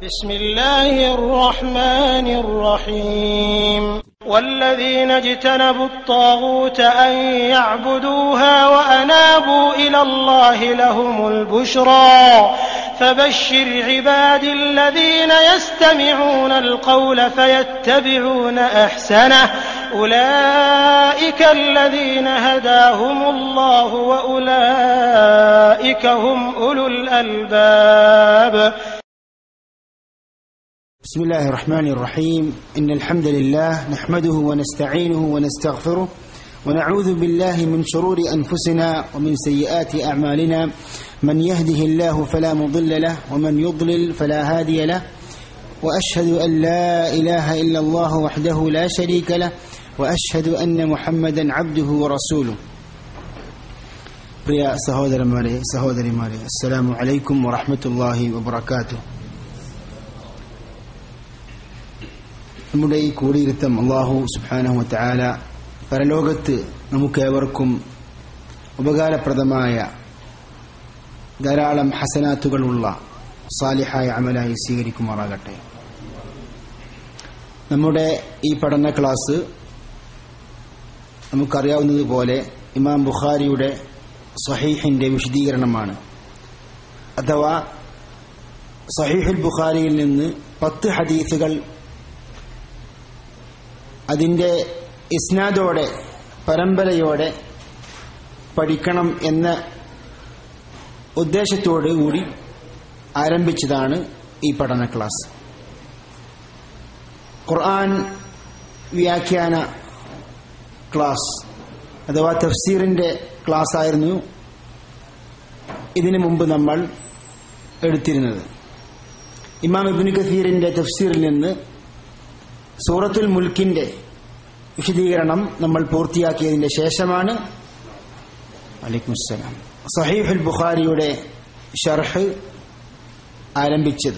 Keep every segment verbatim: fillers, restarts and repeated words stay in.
بسم الله الرحمن الرحيم والذين اجتنبوا الطاغوت أن يعبدوها وأنابوا إلى الله لهم البشرى فبشر عبادي الذين يستمعون القول فيتبعون أحسنه أولئك الذين هداهم الله وأولئك هم أولو الألباب. بسم الله الرحمن الرحيم إن الحمد لله نحمده ونستعينه ونستغفره ونعوذ بالله من شرور أنفسنا ومن سيئات أعمالنا من يهده الله فلا مضل له ومن يضلل فلا هادي له وأشهد أن لا إله إلا الله وحده لا شريك له وأشهد أن محمدا عبده ورسوله. പ്രിയ സഹോദരന്മാരെ സഹോദരിമാരെ അസ്സലാമു അലൈക്കും വറഹ്മത്തുള്ളാഹി വബറകാതുഹു. നമ്മുടെ ഈ കൂടിയിരുത്തം അല്ലാഹു സുബ്ഹാനഹു വ തആല പരലോകത്ത് നമുക്കേവർക്കും ഉപകാരപ്രദമായ ധാരാളം ഹസനാത്തുകളുള്ള സാലിഹായ അമലായി സ്വീകരിക്കുമാറാകട്ടെ. നമ്മുടെ ഈ പഠന ക്ലാസ് നമുക്കറിയാവുന്നതുപോലെ ഇമാം ബുഖാരിയുടെ സ്വഹീഹിന്റെ വിശദീകരണമാണ്. അഥവാ സ്വഹീഹുൽ ബുഖാരിയിൽ നിന്ന് പത്ത് ഹദീസുകൾ അതിന്റെ ഇസ്നാദോടെ പരമ്പരയോടെ പഠിക്കണം എന്ന ഉദ്ദേശത്തോടു കൂടി ആരംഭിച്ചതാണ് ഈ പഠന ക്ലാസ്. ഖുർആൻ വ്യാഖ്യാന ക്ലാസ് അഥവാ തഫ്സീറിന്റെ ക്ലാസ് ആയിരുന്നു ഇതിനു മുമ്പ് നമ്മൾ എടുത്തിരുന്നത്. ഇമാം ഇബ്നു കസീറിന്റെ തഫ്സീറിൽ നിന്ന് സൂറത്തുൽ മുൽക്കിന്റെ വിശദീകരണം നമ്മൾ പൂർത്തിയാക്കിയതിന്റെ ശേഷമാണ് അലൈക്കും അസ്സലാം സഹീഹുൽ ബുഖാരിയുടെ ശർഹ് ആരംഭിച്ചത്.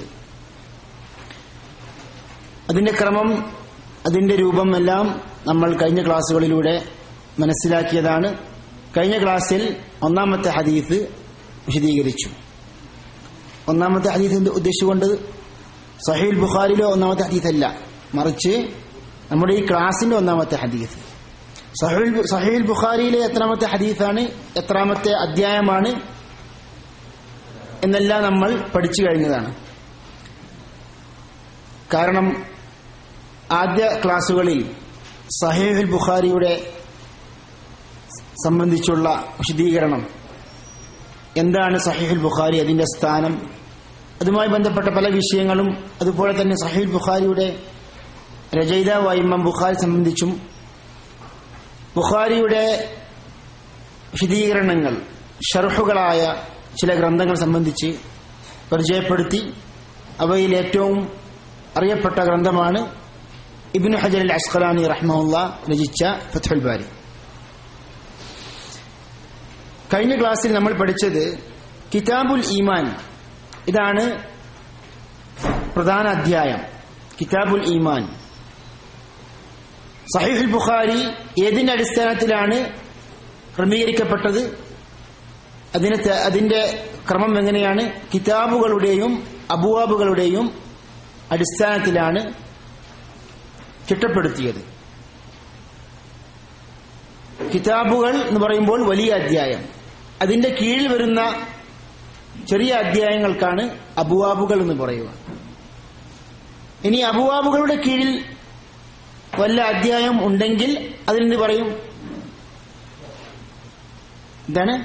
അതിന്റെ ക്രമം, അതിന്റെ രൂപം എല്ലാം നമ്മൾ കഴിഞ്ഞ ക്ലാസ്സുകളിലൂടെ മനസ്സിലാക്കിയതാണ്. കഴിഞ്ഞ ക്ലാസ്സിൽ ഒന്നാമത്തെ ഹദീസ് വിശദീകരിച്ചു. ഒന്നാമത്തെ ഹദീസ് ഉദ്ദേശിച്ചുകൊണ്ട് സഹീഹുൽ ബുഖാരിയിലെ ഒന്നാമത്തെ ഹദീസ് അല്ല, മറിച്ച് നമ്മുടെ ഈ ക്ലാസിന്റെ ഒന്നാമത്തെ ഹദീസ്. സഹീഹുൽ ബുഖാരിയിലെ എത്രാമത്തെ ഹദീസാണ്, എത്രാമത്തെ അധ്യായമാണ് എന്നെല്ലാം നമ്മൾ പഠിച്ചു കഴിഞ്ഞതാണ്. കാരണം ആദ്യ ക്ലാസുകളിൽ സഹീഹുൽ ബുഖാരിയുടെ സംബന്ധിച്ചുള്ള വിശദീകരണം, എന്താണ് സഹീഹുൽ ബുഖാരി, അതിന്റെ സ്ഥാനം, അതുമായി ബന്ധപ്പെട്ട പല വിഷയങ്ങളും, അതുപോലെ തന്നെ സഹീഹുൽ ബുഖാരിയുടെ രചയിതാവായ ഇമാം ബുഖാരി സംബന്ധിച്ചും ബുഖാരിയുടെ വിശദീകരണങ്ങൾ ഷർഹുകളായ ചില ഗ്രന്ഥങ്ങൾ സംബന്ധിച്ച് പരിചയപ്പെടുത്തി. അവയിൽ ഏറ്റവും അറിയപ്പെട്ട ഗ്രന്ഥമാണ് ഇബ്നു ഹജർ അൽ അസ്ഖലാനി റഹ്മഹുല്ലാഹ് രചിച്ച ഫത്ഹുൽ ബാരി. കഴിഞ്ഞ ക്ലാസ്സിൽ നമ്മൾ പഠിച്ചത് കിതാബുൽ ഈമാൻ. ഇതാണ് പ്രധാന അധ്യായം, കിതാബുൽ ഈമാൻ. സഹീഹുൽ ബുഖാരി ഏതിന്റെ അടിസ്ഥാനത്തിലാണ് ക്രമീകരിക്കപ്പെട്ടത്, അതിന് അതിന്റെ ക്രമം എങ്ങനെയാണ്? കിതാബുകളുടെയും അബുവാബുകളുടെയും അടിസ്ഥാനത്തിലാണ് ചിട്ടപ്പെടുത്തിയത്. കിതാബുകൾ എന്ന് പറയുമ്പോൾ വലിയ അധ്യായം, അതിന്റെ കീഴിൽ വരുന്ന ചെറിയ അധ്യായങ്ങൾക്കാണ് അബുവാബുകൾ എന്ന് പറയുക. ഇനി അബുവാബുകളുടെ കീഴിൽ വല്ല അധ്യായം ഉണ്ടെങ്കിൽ അതിനെന്ത് പറയും? എന്താണ്?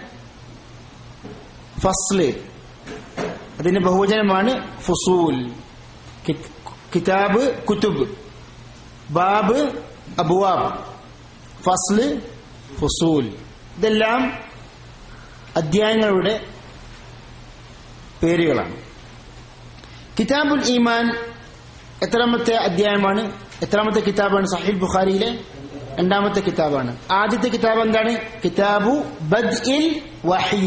ഫസ്ല്. അതിന്റെ ബഹുവചനമാണ് ഫുസൂൽ. കിതാബ് കുതുബ്, ബാബ് അബുവാബ്, ഫസ്ല് ഫുസൂൽ. ഇതെല്ലാം അധ്യായങ്ങളുടെ പേരുകളാണ്. കിതാബുൽ ഈമാൻ എത്രാമത്തെ അധ്യായമാണ്, എത്രാമത്തെ കിതാബാണ്? സഹീഹ് ബുഖാരിയിലെ രണ്ടാമത്തെ കിതാബാണ്. ആദ്യത്തെ കിതാബ് എന്താണ്? കിതാബു ബദ്ഇൽ വഹി,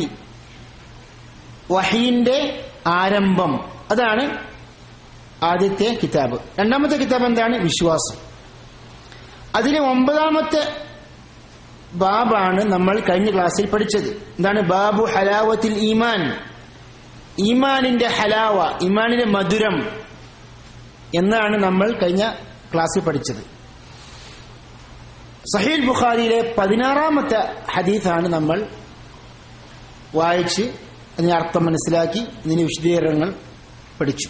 വഹിന്റെ ആരംഭം, അതാണ് ആദ്യത്തെ കിതാബ്. രണ്ടാമത്തെ കിതാബ് എന്താണ്? വിശ്വാസം. അതിലെ ഒമ്പതാമത്തെ ബാബാണ് നമ്മൾ കഴിഞ്ഞ ക്ലാസ്സിൽ പഠിച്ചത്. എന്താണ്? ബാബു ഹലാവത്തിൽ ഈമാൻ, ഈമാനിന്റെ ഹലാവ, ഈമാനിന്റെ മധുരം, എന്നാണ് നമ്മൾ കഴിഞ്ഞ ക്ലാസ്സിൽ പഠിച്ചത്. സഹീഹ് ബുഖാരിയിലെ പതിനാറാമത്തെ ഹദീസാണ് നമ്മൾ വായിച്ച് അതിന്റെ അർത്ഥം മനസ്സിലാക്കി ഇതിന്റെ വിശദീകരണങ്ങൾ പഠിച്ചു.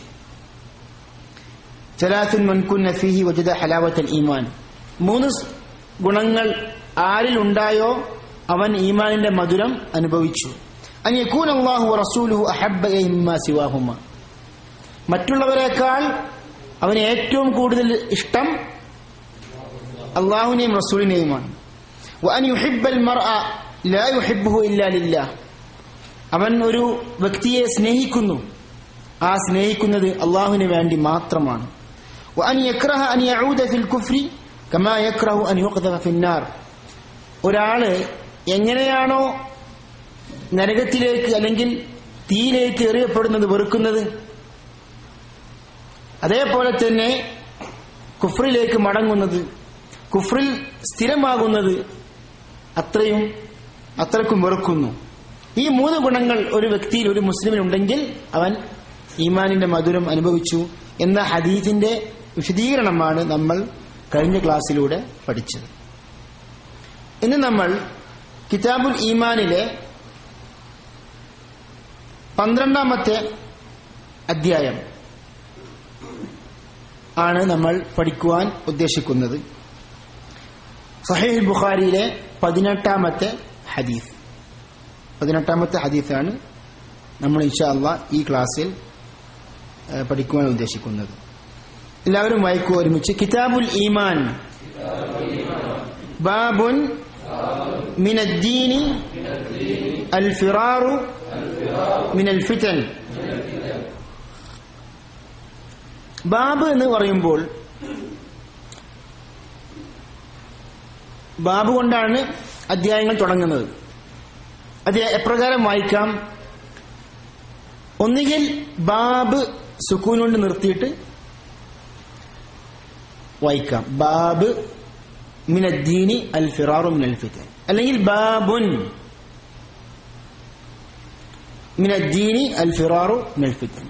സലാസുൻ മൻ കുന്ന ഫീഹി വജദ ഹലാവത്തുൽ ഈമാൻ. മൂന്ന് ഗുണങ്ങൾ ആരിൽ ഉണ്ടായോ അവൻ ഈമാനിന്റെ മധുരം അനുഭവിച്ചു. അൻ യകൂന അല്ലാഹു വറസൂലുഹു അഹബ്ബ ഇലൈഹി മിമ്മാ സിവാഹുമ. മറ്റുള്ളവരെക്കാൾ അവന് ഏറ്റവും കൂടുതൽ ഇഷ്ടം അല്ലാഹുവിനെയും റസൂലിനെയുമാണ്. വഅൻ യുഹിബ്ബൽ മർഅ ലാ യുഹിബ്ബുഹു ഇല്ലാ ലില്ലാഹ്. അവൻ ഒരു വ്യക്തിയെ സ്നേഹിക്കുന്നു, ആ സ്നേഹിക്കുന്നത് അല്ലാഹുവിന് വേണ്ടി മാത്രമാണ്. വഅൻ യക്റഹ അൻ യഊദ ഫിൽ കുഫ്രി കമാ യക്റഹു അൻ യുഖ്ദഫ ഫിന്നാർ. ഒരാള് എങ്ങനെയാണോ നരകത്തിലേക്ക് അല്ലെങ്കിൽ തീയിലേക്ക് എറിയപ്പെടുന്നത് വെറുക്കുന്നത്, അതേപോലെ തന്നെ കുഫ്രിലേക്ക് മടങ്ങുന്നത്, കുഫ്രിൽ സ്ഥിരമാകുന്നത് അത്രയും അത്രക്കും വെറുക്കുന്നു. ഈ മൂന്ന് ഗുണങ്ങൾ ഒരു വ്യക്തിയിൽ, ഒരു മുസ്ലിമിനുണ്ടെങ്കിൽ അവൻ ഈമാനിന്റെ മധുരം അനുഭവിച്ചു എന്ന ഹദീസിന്റെ വിശദീകരണമാണ് നമ്മൾ കഴിഞ്ഞ ക്ലാസ്സിലൂടെ പഠിച്ചത്. ഇന്ന് നമ്മൾ കിതാബുൽ ഈമാനിലെ പന്ത്രണ്ടാമത്തെ അധ്യായം ആണ് നമ്മൾ പഠിക്കുവാൻ ഉദ്ദേശിക്കുന്നത്. സഹീഹ് ബുഖാരിയിലെ പതിനെട്ടാമത്തെ ഹദീസ് പതിനെട്ടാമത്തെ ഹദീസാണ് നമ്മൾ ഇൻഷാ അല്ലാഹ് ഈ ക്ലാസ്സിൽ പഠിക്കുവാൻ ഉദ്ദേശിക്കുന്നത്. എല്ലാവരും വായിക്കുക ഒരുമിച്ച്. കിതാബുൽ ഈമാൻ ബാബുൻ മിനദ്ദീനി അൽ ഫിറാറു മിനൽ ഫിതൻ. ബാബ് എന്ന് പറയുമ്പോൾ ബാബ് കൊണ്ടാണ് അധ്യായങ്ങൾ തുടങ്ങുന്നത്. അത് എപ്രകാരം വായിക്കാം? ഒന്നുകിൽ ബാബ് സുക്കൂൻ കൊണ്ട് നിർത്തിയിട്ട് വായിക്കാം, ബാബ് മിനദ്ദീനി അൽ ഫിറാറു മിനൽ ഫിതൻ, അല്ലെങ്കിൽ ബാബുൻ മിനദ്ദീനി അൽ ഫിറാറു മിനൽ ഫിതൻ,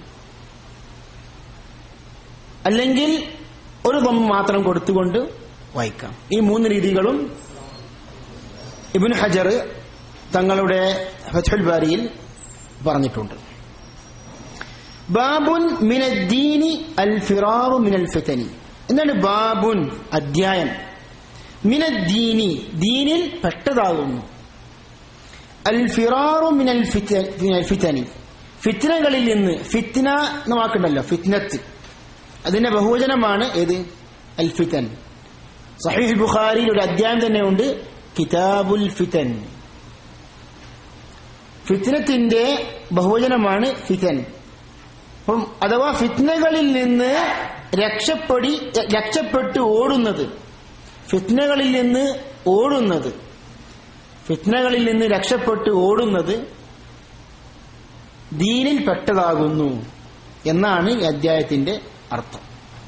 അല്ലെങ്കിൽ ഒരു ദം മാത്രം കൊടുത്തുകൊണ്ട് വായിക്കാം. ഈ മൂന്ന് രീതികളും ഇബ്നു ഹജർ തങ്ങളുടെ ഫത്ഹുൽ ബാരിയിൽ പറഞ്ഞിട്ടുണ്ട്. ബാബുൻ മിനദ്ദീനി അൽ ഫിറാറു മിനൽ ഫിതനി. എന്താണ് ബാബുൻ? അധ്യായം. മിനദ്ദീനി, ദീനിൽ പെട്ടതാകുന്നു. അൽ ഫിറാറു മിനൽ ഫിതനി, ഫിത്നകളിൽ നിന്ന്. ഫിത്ന എന്ന വാക്കുണ്ടല്ലോ, ഫിത്നത്ത്, അതിന്റെ ബഹുവചനമാണ് ഏത്? അൽ ഫിതൻ. സഹീഹ് ബുഖാരിയിൽ ഒരു അധ്യായം തന്നെ ഉണ്ട്, കിതാബുൽ ഫിതൻ. ഫിത്നത്തിന്റെ ബഹുവചനമാണ് ഫിതൻ. അപ്പം അഥവാ ഫിത്നകളിൽ നിന്ന് രക്ഷപ്പെടി രക്ഷപ്പെട്ട് ഓടുന്നത്, ഫിത്നകളിൽ നിന്ന് ഓടുന്നത് ഫിത്നകളിൽ നിന്ന് രക്ഷപ്പെട്ട് ഓടുന്നത് ദീനിൽ പെട്ടതാകുന്നു എന്നാണ് ഈ അധ്യായത്തിന്റെ അർത്ഥം.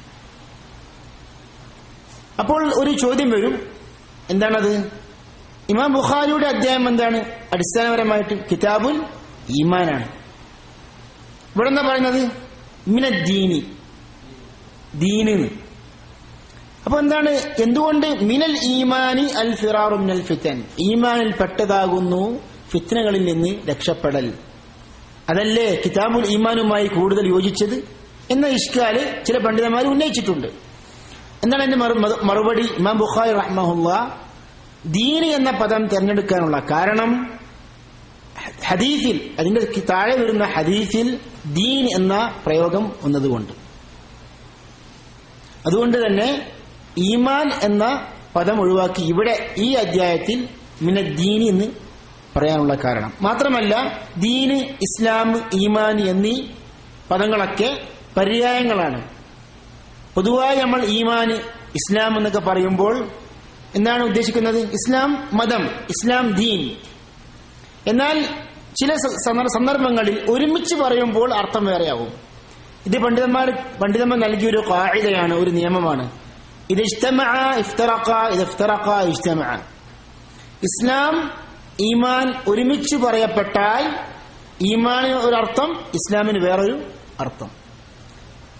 അപ്പോൾ ഒരു ചോദ്യം വരും, എന്താണത്? ഇമാം ബുഖാരിയുടെ അധ്യായം എന്താണ്? അടിസ്ഥാനപരമായിട്ട് കിതാബുൽ ഈമാനാണ്. ഇവിടെ എന്താ പറയുന്നത്? മിനദ്ദീനി, ദീന്. അപ്പൊ എന്താണ്? എന്തുകൊണ്ട് മിനൽ ഈമാനി അൽ ഫിറാറു മിനൽ ഫിതൻ, ഈമാനിൽ പെട്ടതാകുന്നു ഫിത്നകളിൽ നിന്ന് രക്ഷപ്പെടൽ. അതല്ലേ കിതാബുൽ ഈമാനുമായി കൂടുതൽ യോജിച്ചത് എന്ന ഇഷ്കാല് ചില പണ്ഡിതന്മാർ ഉന്നയിച്ചിട്ടുണ്ട്. എന്താണ് എന്റെ മറുപടി? ഇമാം ബുഖാരി റഹ്മഹുല്ലാ ദീന് എന്ന പദം തിരഞ്ഞെടുക്കാനുള്ള കാരണം ഹദീസിൽ, അതിന്റെ താഴെ വരുന്ന ഹദീസിൽ ദീൻ എന്ന പ്രയോഗം വന്നതുകൊണ്ട്. അതുകൊണ്ട് തന്നെ ഈമാൻ എന്ന പദം ഒഴിവാക്കി ഇവിടെ ഈ അധ്യായത്തിൽ മിനദ്ദീനി എന്ന് പറയാനുള്ള കാരണം. മാത്രമല്ല ദീന്, ഇസ്ലാം, ഈമാൻ എന്നീ പദങ്ങളൊക്കെ പര്യായങ്ങളാണ്. പൊതുവായി നമ്മൾ ഈമാൻ, ഇസ്ലാം എന്നൊക്കെ പറയുമ്പോൾ എന്താണ് ഉദ്ദേശിക്കുന്നത്? ഇസ്ലാം മതം, ഇസ്ലാം ദീൻ. എന്നാൽ ചില സന്ദർഭങ്ങളിൽ ഒരുമിച്ച് പറയുമ്പോൾ അർത്ഥം വേറെയാവും. ഇത് പണ്ഡിതന്മാർ പണ്ഡിതന്മാർ നൽകിയൊരു ഖാഇദയാണ്, ഒരു നിയമമാണ്. ഇത് ഇജ്തമഅ ഇഫ്തറഖ, ഇത് ഇഫ്തറഖ ഇജ്തമഅ. ഇസ്ലാം, ഈമാൻ ഒരുമിച്ച് പറയപ്പെട്ടാൽ ഈമാനിന് ഒരർത്ഥം, ഇസ്ലാമിന് വേറൊരു അർത്ഥം.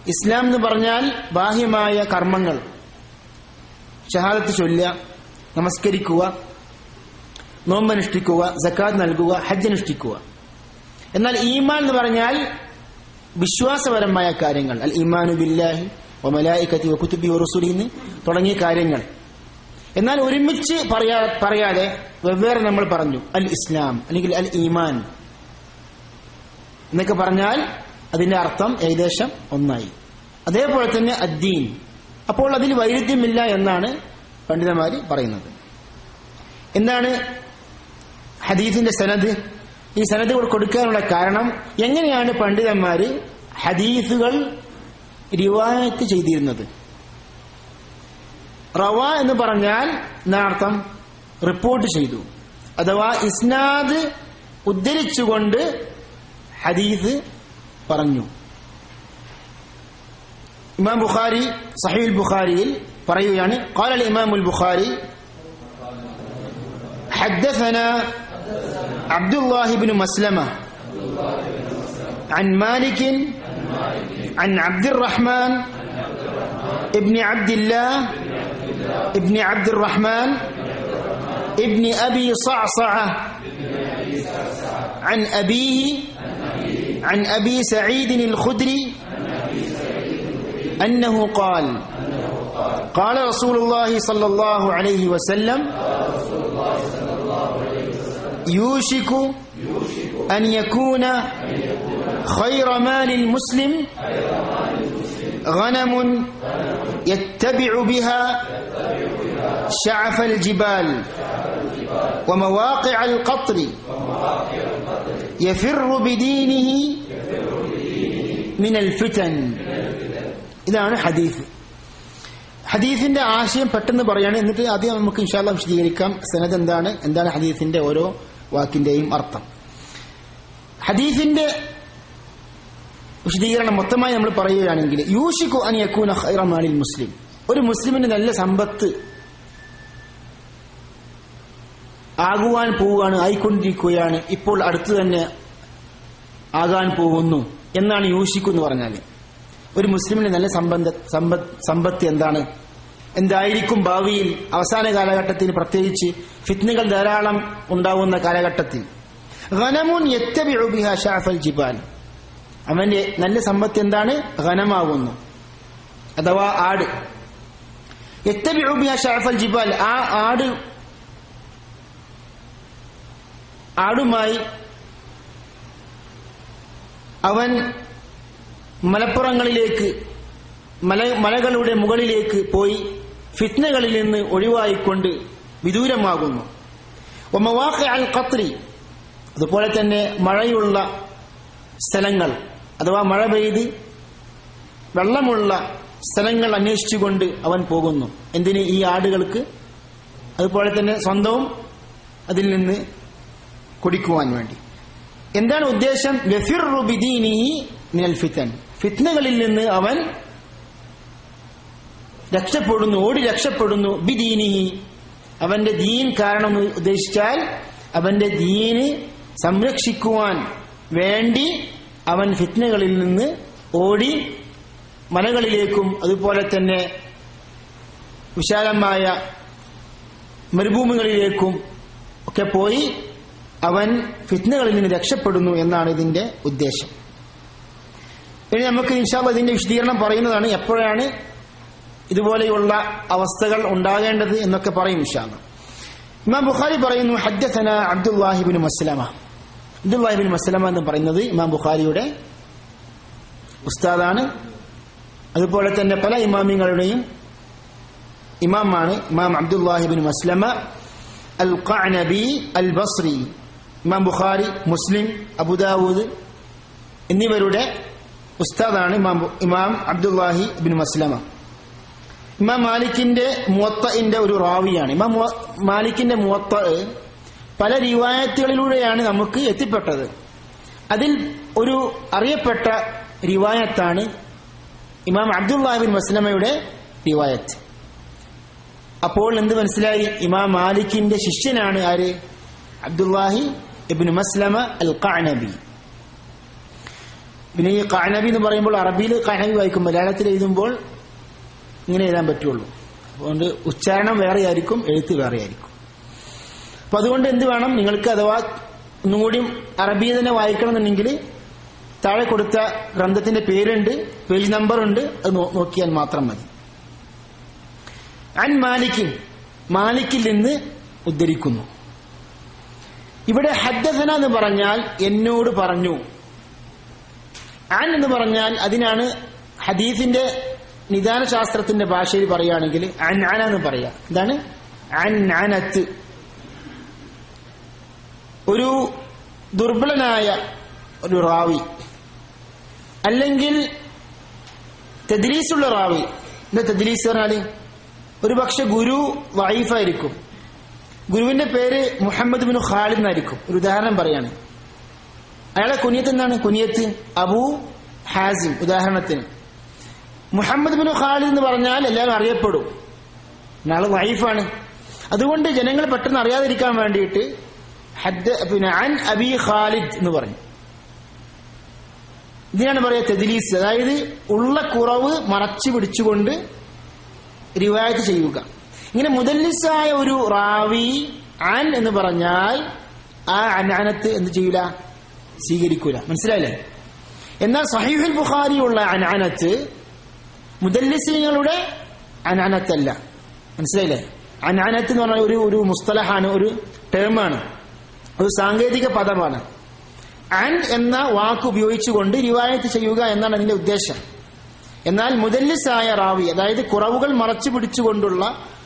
ഇസ്ലാം എന്ന് പറഞ്ഞാൽ ബാഹ്യമായ കർമ്മങ്ങൾ, ഷഹാദത്ത് ചൊല്ലുക, നമസ്കരിക്കുക, നോമ്പനുഷ്ഠിക്കുക, സക്കാത്ത് നൽകുക, ഹജ്ജ് അനുഷ്ഠിക്കുക. എന്നാൽ ഈമാൻ എന്ന് പറഞ്ഞാൽ വിശ്വാസപരമായ കാര്യങ്ങൾ, അൽ ഈമാനു ബില്ലാഹി വ മലായികതി വ കുതുബി വ റുസുലിഹി എന്ന് തുടങ്ങിയ കാര്യങ്ങൾ. എന്നാൽ ഒരുമിച്ച് പറയാ പറയാതെ വെവ്വേറെ നമ്മൾ പറഞ്ഞു അൽ ഇസ്ലാം അല്ലെങ്കിൽ അൽ ഈമാൻ എന്നൊക്കെ പറഞ്ഞാൽ അതിന്റെ അർത്ഥം ഏകദേശം ഒന്നായി. അതേപോലെ തന്നെ അദ്ദീൻ. അപ്പോൾ അതിൽ വൈരുദ്ധ്യമില്ല എന്നാണ് പണ്ഡിതന്മാര് പറയുന്നത്. എന്താണ് ഹദീസിന്റെ സനദ്? ഈ സനദ് കൊടുക്കാനുള്ള കാരണം, എങ്ങനെയാണ് പണ്ഡിതന്മാര് ഹദീസുകൾ റിവായത്ത് ചെയ്തിരുന്നത്? റവ എന്ന് പറഞ്ഞാൽ എന്താർത്ഥം? റിപ്പോർട്ട് ചെയ്തു, അഥവാ ഇസ്നാദ് ഉദ്ധരിച്ചുകൊണ്ട് ഹദീസ് പറഞ്ഞു. ഇമാം ബുഖാരി സഹീഹുൽ ബുഖാരിയിൽ പറയുകയാണ്, ഖാല അൽ ഇമാമുൽ ബുഖാരി ഹദ്ദസനാ അബ്ദുല്ലാഹി ഇബ്നു മസ്ലമ അൻ മാലിക് അൻ അബ്ദുർറഹ്മാൻ ഇബ്നു അബ്ദില്ലാഹ് ഇബ്നു അബ്ദുർറഹ്മാൻ ഇബ്നു അബി സഅസഅ عن أبيه عن أبي سعيد الخدري أنه قال قال رسول الله صلى الله عليه وسلم يوشك أن يكون خير مال المسلم غنم يتبع بها شعف الجبال ومواقع القطر يفر بدينه من الفتن. ഇതാണ് ഹദീസ്. ഹദീസിന്റെ ആശയം പെട്ടെന്ന് പറയാണ്, എന്നിട്ട് ആദ്യം നമുക്ക് ഇൻഷാ അല്ലാഹ് വിശദീകരിക്കാം സനദ് എന്താണ്, എന്താണ് ഹദീസിന്റെ ഓരോ വാക്കിന്റെയും അർത്ഥം. ഹദീസിന്റെ വിശദീകരണം മൊത്തമായി നമ്മൾ പറയുകയാണെങ്കിൽ, യൂഷിക്കു അൻ യകൂന ഖൈറ മാലിൽ മുസ്ലിം, ഒരു മുസ്ലിമിന് നല്ല സമ്പത്ത് ആകുവാൻ പോവുകയാണ്, ആയിക്കൊണ്ടിരിക്കുകയാണ്, ഇപ്പോൾ അടുത്തു തന്നെ ആകാൻ പോകുന്നു എന്നാണ് യൂഷിക്കു എന്ന് പറഞ്ഞാൽ. ഒരു മുസ്ലിമിന് നല്ല സമ്പത്ത് സമ്പത്ത് എന്താണ്, എന്തായിരിക്കും ഭാവിയിൽ, അവസാന കാലഘട്ടത്തിൽ, പ്രത്യേകിച്ച് ഫിത്നകൾ ധാരാളം ഉണ്ടാവുന്ന കാലഘട്ടത്തിൽ. ഗനമുൻ യത്തബിഉ ബിഹാ ശഅഫൽ ജിബാൽ, അവന്റെ നല്ല സമ്പത്ത് എന്താണ്? ഗനമാകുന്നു, അഥവാ ആട്. യത്തബിഉ ബിഹാ ശഅഫൽ ജിബാൽ, ആ ആട് ആടുമായി അവൻ മലപ്പുറങ്ങളിലേക്ക്, മല മലകളുടെ മുകളിലേക്ക് പോയി ഫിത്നകളിൽ നിന്ന് ഒഴിവായിക്കൊണ്ട് വിദൂരമാകുന്നു. വമവാഖിഅ അൽ ഖത്രി, അതുപോലെ തന്നെ മഴയുള്ള സ്ഥലങ്ങൾ, അഥവാ മഴ പെയ്ത് വെള്ളമുള്ള സ്ഥലങ്ങൾ അന്വേഷിച്ചുകൊണ്ട് അവൻ പോകുന്നു. എന്തിന്? ഈ ആടുകൾക്ക്, അതുപോലെ തന്നെ സ്വന്തവും അതിൽ നിന്ന് കുടിക്കുവാൻ വേണ്ടി. എന്താണ് ഉദ്ദേശം? യഫിറു ബിദീനിഹി മിനൽ ഫിതൻ, ഫിത്നകളിൽ നിന്ന് അവൻ രക്ഷപ്പെടുന്നു, ഓടി രക്ഷപ്പെടുന്നു. ബിദീനിഹി, അവന്റെ ദീൻ കാരണം ഉദ്ദേശിച്ചാൽ അവന്റെ ദീന് സംരക്ഷിക്കുവാൻ വേണ്ടി അവൻ ഫിത്നകളിൽ നിന്ന് ഓടി മലകളിലേക്കും അതുപോലെ തന്നെ വിശാലമായ മരുഭൂമികളിലേക്കും ഒക്കെ പോയി അവൻ ഫിത്നകളിൽ നിന്ന് രക്ഷപ്പെടുന്നു എന്നാണ് ഇതിന്റെ ഉദ്ദേശം. ഇനി നമുക്ക് ഇൻഷാ അല്ലാഹ് ഇതിന്റെ വിശദീകരണം പറയുന്നതാണ്, എപ്പോഴാണ് ഇതുപോലെയുള്ള അവസ്ഥകൾ ഉണ്ടാകേണ്ടത് എന്നൊക്കെ പറയും ഇൻഷാ അല്ലാഹ്. ഇമാം ബുഖാരി പറയുന്നു, ഹദ്ദസനാ അബ്ദുല്ലാഹി ഇബ്നു മസ്ലമ. അബ്ദുല്ലാഹി ഇബ്നു മസ്ലമ എന്ന് പറയുന്നത് ഇമാം ബുഖാരിയുടെ ഉസ്താദാണ്, അതുപോലെ തന്നെ പല ഇമാമിങ്ങളുടെയും ഇമാമാണ്. ഇമാം അബ്ദുല്ലാഹി ഇബ്നു മസ്ലമ അൽ ഖഅനബി അൽ ബസ്രി. ഇമാം ബുഖാരി, മുസ്ലിം, അബൂദാവൂദ് എന്നിവരുടെ ഉസ്താദാണ് ഇമാം ഇമാം അബ്ദുല്ലാഹി ഇബ്നു മസ്ലമ. ഇമാം മാലിക്കിന്റെ മുവത്തഇന്റെ ഒരു റാവിയാണ്. ഇമാം മാലിക്കിന്റെ മുവത്ത പല റിവായത്തുകളിലൂടെയാണ് നമുക്ക് എത്തിപ്പെട്ടത്. അതിൽ ഒരു അറിയപ്പെട്ട റിവായത്താണ് ഇമാം അബ്ദുല്ലാഹി ഇബ്നു മസ്ലമയുടെ റിവായത്ത്. അപ്പോൾ എന്ത് മനസ്സിലായി? ഇമാം മാലിക്കിന്റെ ശിഷ്യനാണ് ആര്? അബ്ദുല്ലാഹി ഇബ്നു മസ്ലമ അൽ ഖഅനബി. പിന്നെ ഈ ഖഅനബി എന്ന് പറയുമ്പോൾ അറബിയിൽ ഖഅനബി വായിക്കും, മലയാളത്തിൽ എഴുതുമ്പോൾ ഇങ്ങനെ എഴുതാൻ പറ്റുള്ളൂ. അതുകൊണ്ട് ഉച്ചാരണം വേറെയായിരിക്കും, എഴുത്ത് വേറെയായിരിക്കും. അപ്പൊ അതുകൊണ്ട് എന്ത് വേണം, നിങ്ങൾക്ക് അഥവാ ഒന്നുകൂടി അറബി തന്നെ വായിക്കണമെന്നുണ്ടെങ്കിൽ താഴെ കൊടുത്ത ഗ്രന്ഥത്തിന്റെ പേരുണ്ട്, പേജ് നമ്പർ ഉണ്ട്, അത് നോക്കിയാൽ മാത്രം മതി. അൻ മാലിക്കിൻ, മാലിക്കിൽ നിന്ന് ഉദ്ധരിക്കുന്നു. ഇവിടെ ഹദ്ദസന എന്ന് പറഞ്ഞാൽ എന്നോട് പറഞ്ഞു, അൻ എന്ന് പറഞ്ഞാൽ അതിനാണ് ഹദീസിന്റെ നിദാന ശാസ്ത്രത്തിന്റെ ഭാഷയിൽ പറയുകയാണെങ്കിൽ അൻ അന എന്ന് പറയാം. എന്താണ് അൻ അനത്ത്? ഒരു ദുർബലനായ ഒരു റാവി അല്ലെങ്കിൽ തദ്ലീസുള്ള റാവി. എന്താ തദ്ലീസ് പറഞ്ഞാല്? ഒരു പക്ഷെ ഗുരു വഈഫായിരിക്കും, ഗുരുവിന്റെ പേര് മുഹമ്മദ് ബിൻ ഖാലിദ് എന്നായിരിക്കും. ഒരു ഉദാഹരണം പറയാണ്, അയാളെ കുനിയത്ത് എന്താണ്? കുനിയത്ത് അബൂ ഹാസിം. ഉദാഹരണത്തിന് മുഹമ്മദ് ബിൻ ഖാലിദ് എന്ന് പറഞ്ഞാൽ എല്ലാവരും അറിയപ്പെടും, അയാള് വഈഫാണ്. അതുകൊണ്ട് ജനങ്ങൾ പെട്ടെന്ന് അറിയാതിരിക്കാൻ വേണ്ടിയിട്ട് ഹദ്ദ പിന്നെ അൻ അബി ഖാലിദ് എന്ന് പറഞ്ഞു. ഇതിനാണ് പറയുക തദ്ലീസ്. അതായത് ഉള്ള കുറവ് മറച്ചു പിടിച്ചുകൊണ്ട് റിവായത്ത് ചെയ്യുക. ഇങ്ങനെ മുദല്ലിസായ ഒരു റാവി അൻ എന്ന് പറഞ്ഞാൽ ആ അൻഅനത്ത് എന്ത് ചെയ്യൂല? സ്വീകരിക്കൂല. മനസ്സിലായില്ലേ? എന്നാൽ സഹീഹുൽ ബുഖാരിയുള്ള അൻഅനത്ത് മുദല്ലിസീങ്ങളുടെ അൻഅനത്തല്ല. മനസ്സിലായില്ലേ? അൻഅനത്ത് എന്ന് പറഞ്ഞാൽ ഒരു ഒരു മുസ്തലഹാണ്, ഒരു ടേമാണ്, ഒരു സാങ്കേതിക പദമാണ്. അൻ എന്ന വാക്ക് ഉപയോഗിച്ചുകൊണ്ട് റിവായത്ത് ചെയ്യുക എന്നാണ് അതിന്റെ ഉദ്ദേശം. എന്നാൽ മുദല്ലിസായ റാവി, അതായത് കുറവുകൾ മറച്ചു പിടിച്ചുകൊണ്ടുള്ള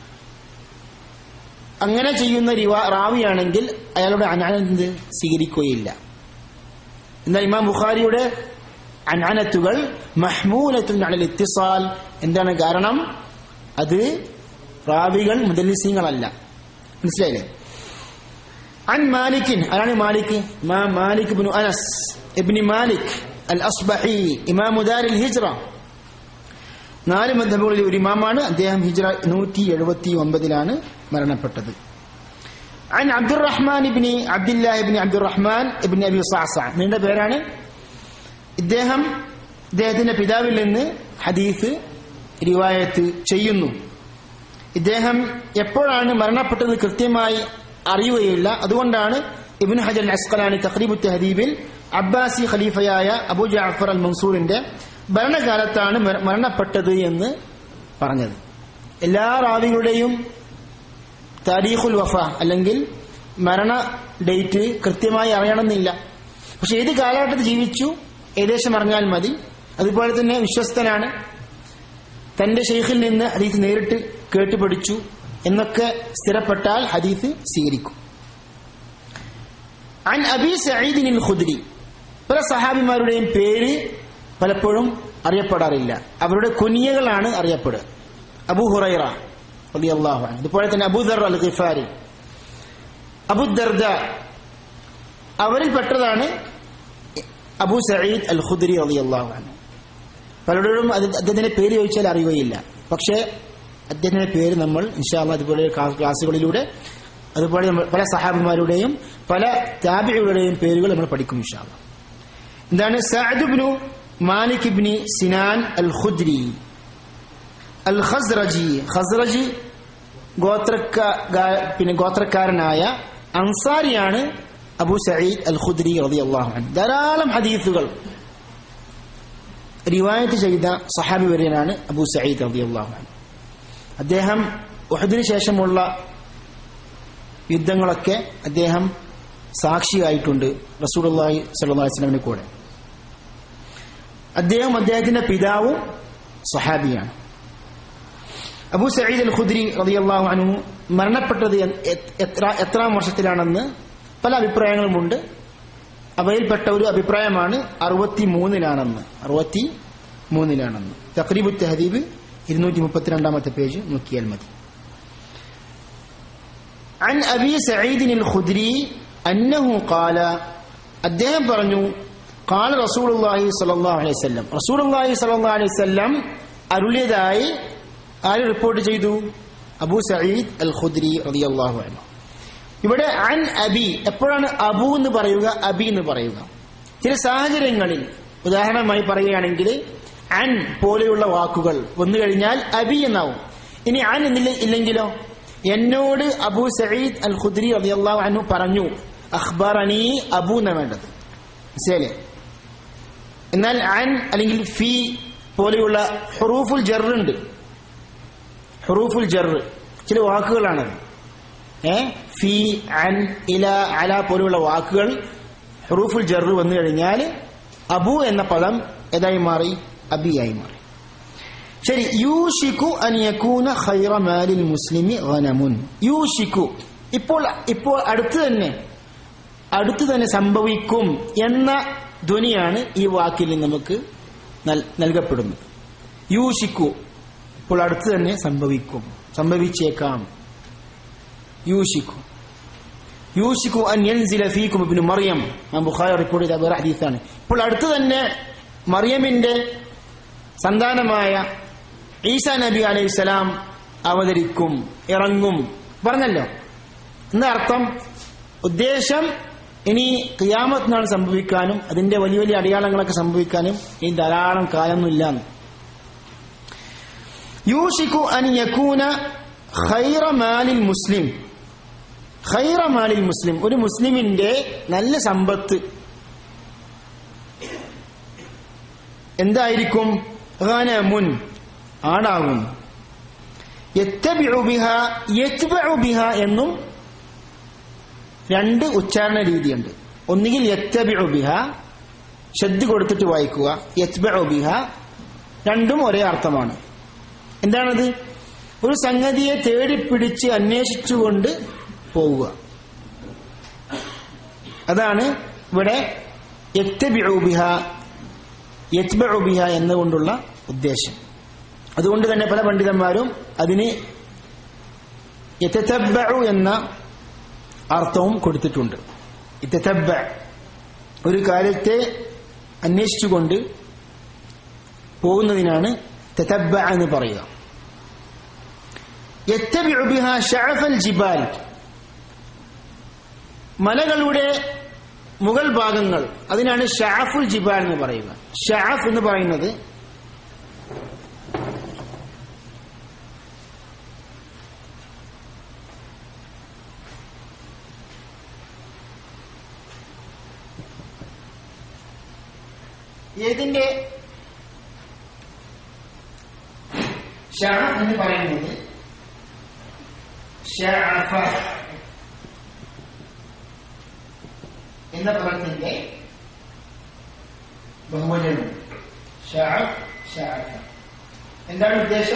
അങ്ങനെ ചെയ്യുന്ന റാവിയാണെങ്കിൽ അയാളുടെ അൻഅനത്ത് സ്വീകരിക്കുകയില്ല. എന്നാൽ ഇമാം ബുഖാരിയുടെ അൻഅനത്തുകൾ മഹ്മൂലത്തുൻ അലൽ ഇത്തിസാൽ. എന്താണ് കാരണം? അത് റാവികൾ മുദല്ലിസീങ്ങളല്ല. മനസ്സിലായില്ലേ? അൻ മാലിക്കിൻ, ആരാണ് മാലിക്? ഇമാം മാലിക് ഇബ്നു അനസ് ഇബ്നു മാലിക് അൽ അസ്ബഹി, ഇമാമു ദാരിൽ ഹിജ്റ. നാല് മദ്ഹബുകളിൽ ഒരു ഇമാമാണ്. അദ്ദേഹം ഹിജ്റ നൂറ്റി എഴുപത്തി ഒമ്പതിലാണ് മരണപ്പെട്ടത്. അൻ അബ്ദുറഹ്മാൻ ഇബ്നി അബ്ദുല്ലാഹ് ഇബ്നി അബ്ദുറഹ്മാൻ ഇബ്നി അബി സഅസഅ, നീണ്ട പേരാണ്. ഇദ്ദേഹം ഇദ്ദേഹത്തിന്റെ പിതാവിൽ നിന്ന് ഹദീസ് റിവായത്ത് ചെയ്യുന്നു. ഇദ്ദേഹം എപ്പോഴാണ് മരണപ്പെട്ടത് കൃത്യമായി അറിയുകയില്ല. അതുകൊണ്ടാണ് ഇബ്നു ഹജർ അൽ അസ്ഖലാനി തഖ്രീബു തഹദീബിൽ അബ്ബാസി ഖലീഫയായ അബൂ ജഅഫർ അൽ മൻസൂറിന്റെ ഭരണകാലത്താണ് മരണപ്പെട്ടത് എന്ന് പറഞ്ഞത്. എല്ലാ റാവികളുടെയും താരീഖുൽ വഫ അല്ലെങ്കിൽ മരണ ഡേറ്റ് കൃത്യമായി അറിയണമെന്നില്ല. പക്ഷെ ഏത് കാലഘട്ടത്തിൽ ജീവിച്ചു ഏകദേശം അറിഞ്ഞാൽ മതി. അതുപോലെ തന്നെ വിശ്വസ്തനാണ്, തന്റെ ഷെയ്ഖിൽ നിന്ന് ഹദീസ് നേരിട്ട് കേട്ട് പഠിച്ചു എന്നൊക്കെ സ്ഥിരപ്പെട്ടാൽ ഹദീസ് സ്വീകരിക്കും. അൻ അബീ സഈദ് അൽ ഖുദ്രി, പല സഹാബിമാരുടെയും പേര് പലപ്പോഴും അറിയപ്പെടാറില്ല, അവരുടെ കുനിയകളാണ് അറിയപ്പെടുക. അബൂ ഹുറൈറ റളിയല്ലാഹു അൻഹു, അതുപോലെ തന്നെ Abu Dharr al Ghifari, Abu Darda, അവരിൽ പെട്ടതാണ് അബൂ സഈദ് അൽ ഖുദ്രി റളിയല്ലാഹു അൻഹു. പലരോടും അദ്ദേഹത്തിന്റെ പേര് ചോദിച്ചാൽ അറിയുകയില്ല. പക്ഷേ അദ്ദേഹത്തിന്റെ പേര് നമ്മൾ ഇൻഷാ അല്ലാഹ് അതുപോലെ ക്ലാസുകളിലൂടെ അതുപോലെ പല സഹാബിമാരുടെയും പല താബിഈകളുടെയും പേരുകൾ നമ്മൾ പഠിക്കും ഇൻഷാ അല്ലാഹ്. എന്താണ്? Saad ibn Malik ibn Sinan al Khudri al Khazraji, Khazraji ഗോത്രക്ക പിന്നെ ഗോത്രക്കാരനായ അൻസാരിയാണ് അബൂ സഈദ് അൽ ഖുദ്രി റളിയല്ലാഹു അൻഹു. ധാരാളം ഹദീസുകൾ റിവായത്ത് ചെയ്ത സഹാബി വര്യനാണ് അബൂ സഈദ് റളിയല്ലാഹു അൻഹു. അദ്ദേഹം ഉഹദിന് ശേഷമുള്ള യുദ്ധങ്ങളൊക്കെ അദ്ദേഹം സാക്ഷിയായിട്ടുണ്ട് റസൂലുള്ളാഹി സ്വല്ലല്ലാഹു അലൈഹി വസല്ലമയുടെ കൂടെ. അദ്ദേഹം അദ്ദേഹത്തിന്റെ പിതാവും സഹാബിയാണ്. അബൂ സഈദ് അൽ ഖുദ്രി റളിയല്ലാഹു അൻഹു മരണപ്പെട്ടത് എത്ര എത്രാം വർഷത്തിലാണെന്ന് പല അഭിപ്രായങ്ങളുമുണ്ട്. അവയിൽപ്പെട്ട ഒരു അഭിപ്രായമാണ് അറുപത്തി മൂന്നിലാണെന്ന് അറുപത്തി മൂന്നിലാണെന്ന് തഖ്രീബു തഹദീബ് ഇരുന്നൂറ്റി മുപ്പത്തിരണ്ടാമത്തെ പേജ് നോക്കിയാൽ മതി. അൻ അബീ സഈദ് അൽ ഖുദ്രി അന്നഹു ഖാല, അദ്ദേഹം പറഞ്ഞു, ഖാല റസൂലുള്ളാഹി സ്വല്ലല്ലാഹു അലൈഹി വസല്ലം, റസൂലുള്ളാഹി സ്വല്ലല്ലാഹു അലൈഹി വസല്ലം അരുളിയതായി ആര് റിപ്പോർട്ട് ചെയ്തു? അബൂ സഈദ് അൽ ഖുദ്രി റളിയല്ലാഹു അൻഹു. ഇവിടെ അൻ അബി, എപ്പോഴാണ് അബു എന്ന് പറയുക, അബി എന്ന് പറയുക? ചില സാഹചര്യങ്ങളിൽ ഉദാഹരണമായി പറയുകയാണെങ്കിൽ അൻ പോലെയുള്ള വാക്കുകൾ വന്നു കഴിഞ്ഞാൽ അബി എന്നാവും. ഇനി അൻ എന്നില്ല ഇല്ലെങ്കിലോ, എന്നോട് അബൂ സഈദ് അൽ ഖുദ്രി റളിയല്ലാഹു അൻഹു പറഞ്ഞു, അഖ്ബറനി അബൂ എന്നാണ് വേണ്ടത്. മനസ്സിലായില്ലേ? എന്നാൽ അൻ അല്ലെങ്കിൽ ഫി പോലെയുള്ള ഹുറൂഫുൽ ജർ ഉണ്ട്. ഹുറൂഫുൽ ജർ ചില വാക്കുകളാണത്. ഏ ഫി, അൻ, ഇല, അല പോലെയുള്ള വാക്കുകൾ ഹുറൂഫുൽ ജർ വന്നു കഴിഞ്ഞാൽ അബു എന്ന പദം ഏതായി മാറി? അബിയായി മാറി. ശരി. യൂഷിക്കു അൻ യകൂന ഖൈറ മാലിൽ മുസ്ലിമി ഗനമുൻ. യൂഷിക്കു ഇപ്പോൾ ഇപ്പോൾ അടുത്ത് തന്നെ അടുത്ത് തന്നെ സംഭവിക്കും എന്ന ധ്വനിയാണ് ഈ വാക്കിൽ നമുക്ക് നൽകപ്പെടുന്നത്. യൂഷിക്കു ഇപ്പോൾ അടുത്ത് തന്നെ സംഭവിക്കും, സംഭവിച്ചേക്കാം. യൂഷിക്കു യൂഷിക്കു അൻ യൻസില ഫീകും ഇബ്നു മറിയം. ബുഖാരി റിപ്പോർട്ട് ചെയ്ത ഒരു ഹദീസാണ്. ഇപ്പോൾ അടുത്ത് തന്നെ മറിയമിന്റെ സന്താനമായ ഈസാ നബി അലൈഹിസ്സലാം അവതരിക്കും, ഇറങ്ങും പറഞ്ഞല്ലോ. എന്താ അർത്ഥം? ഉദ്ദേശം ഇനി ഖിയാമത്ത് നാൾ സംഭവിക്കാനും അതിന്റെ വലിയ വലിയ അടയാളങ്ങളൊക്കെ സംഭവിക്കാനും ഇനി ധാരാളം കാലമൊന്നുമില്ല. യൂഷിക്കു അൻ യകൂന ഖൈറ മാലിൽ മുസ്ലിം. ഖൈറ മാലിൽ മുസ്ലിം, ഒരു മുസ്ലിമിന്റെ നല്ല സമ്പത്ത് എന്തായിരിക്കും? ഗനമുൻ, ആടാകും. യത്തബിഉ ബിഹാ, യത്ബഉ ബിഹാ എന്നും രണ്ട് ഉച്ചാരണ രീതിയുണ്ട്. ഒന്നുകിൽ യത്തബിഉ ബിഹാ, ശ്രദ്ധ കൊടുത്തിട്ട് വായിക്കുക. യത്ബഉ ബിഹാ, രണ്ടും ഒരേ അർത്ഥമാണ്. എന്താണത്? ഒരു സംഗതിയെ തേടിപ്പിടിച്ച് അന്വേഷിച്ചുകൊണ്ട് പോവുക. അതാണ് ഇവിടെ യത്തബിഉ ബിഹാ, യത്ബഉ ബിഹാ എന്നുകൊണ്ടുള്ള ഉദ്ദേശം. അതുകൊണ്ട് തന്നെ പല പണ്ഡിതന്മാരും അതിന് യതതബ്ബഉ എന്ന അർത്ഥവും കൊടുത്തിട്ടുണ്ട്. യതതബ്ബ, ഒരു കാര്യത്തെ അന്വേഷിച്ചുകൊണ്ട് പോകുന്നതിനാണ് തതബ്ബ എന്ന് പറയുക. യത്തബിഉ ബിഹാ ശഅഫൽ ജിബാൽ, മലകളുടെ മുകൾ ഭാഗങ്ങൾ, അതിനാണ് ഷഅഫുൽ ജിബാൽ എന്ന് പറയുക. ഷഅഫ് എന്ന് പറയുന്നത് ഏതിന്റെ ഷഅഫ് എന്ന് പറയുന്നത് ഷഅഫ എന്ന പദത്തിന്റെ ബഹുവചനം. ഷഅഫ്, ഷഅഫ. എന്താണ് ഉദ്ദേശം?